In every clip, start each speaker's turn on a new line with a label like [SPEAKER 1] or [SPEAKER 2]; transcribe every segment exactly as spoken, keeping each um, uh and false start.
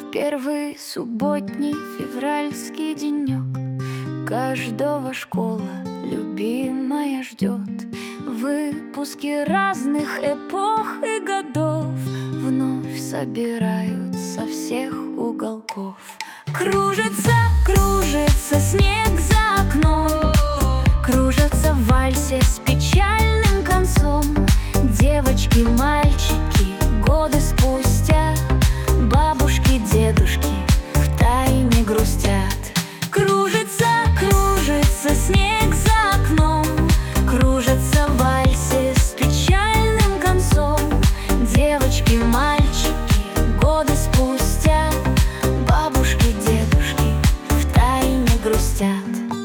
[SPEAKER 1] Первый субботний февральский денек, каждого школа любимая ждет. Выпуски разных эпох и годов вновь собирают со всех уголков. Кружится, кружится снег за окном, кружатся в вальсе с печальным концом. Девочки, мальчики, годы спустя, бабушки, дедушки втайне грустят. Кружится, кружится снег за окном, кружатся в вальсе с печальным концом. Девочки, мальчики, годы спустя, бабушки, дедушки втайне грустят.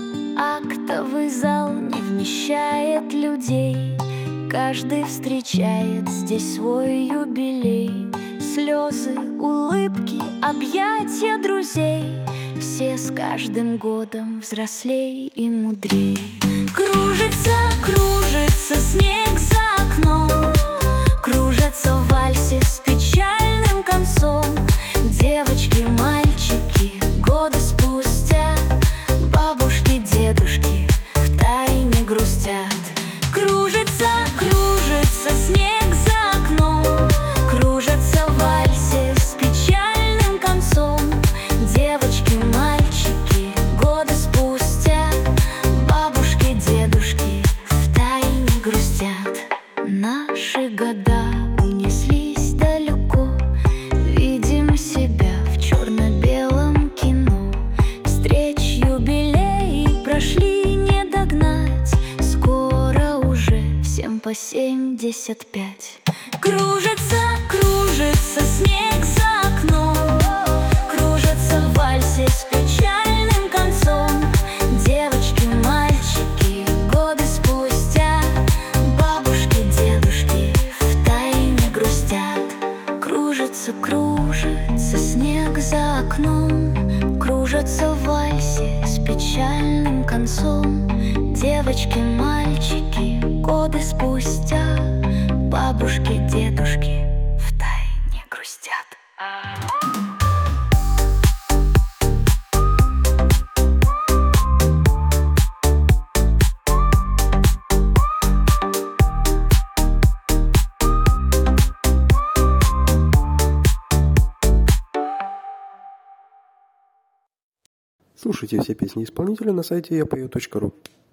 [SPEAKER 1] Актовый зал не вмещает людей, каждый встречает здесь свой юбилей. Слезы, улыбки, объятия друзей, все с каждым годом взрослей и мудрей. Кружится, кружится снег за окном, кружатся в вальсе с печальным концом. Девочки, мальчики, годы спустя, бабушки, дедушки втайне грустят. Кружится, кружится снег за окном, кружатся в вальсе с печальным концом. Девочки, мальчики, годы спустя, бабушки, дедушки втайне грустят. Наши года унеслись далеко, видим себя в черно-белом кино. Встреч, юбилей прошли не догнать, скоро уже всем по семьдесят пять. Кружится, кружится снег за окном, кружатся в вальсе с печальным концом. Девочки, мальчики, годы спустя, бабушки, дедушки втайне грустят. Кружится, кружится снег за окном, кружатся в вальсе с печальным концом. Девочки, мальчики, годы спустя, бабушки, дедушки втайне грустят.
[SPEAKER 2] Слушайте все песни исполнителя на сайте я пою точка ру.